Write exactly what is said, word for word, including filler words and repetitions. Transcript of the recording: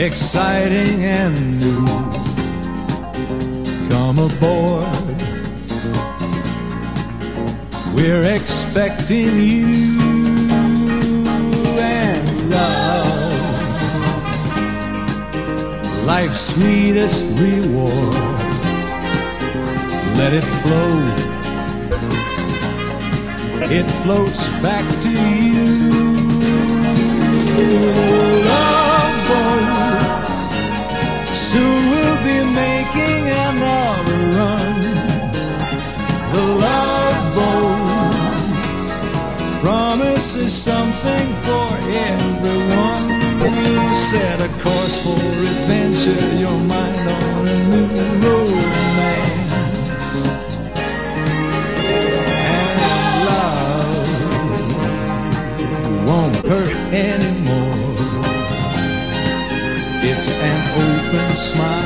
exciting and new. Come aboard, we're expecting you. And love, life's sweetest reward, let it flow, it floats back to you. Love boat, soon we'll be making another run. The Love Boat promises something for everyone. We'll set a course for adventure, your mind on a new romance. Won't hurt anymore. It's an open smile.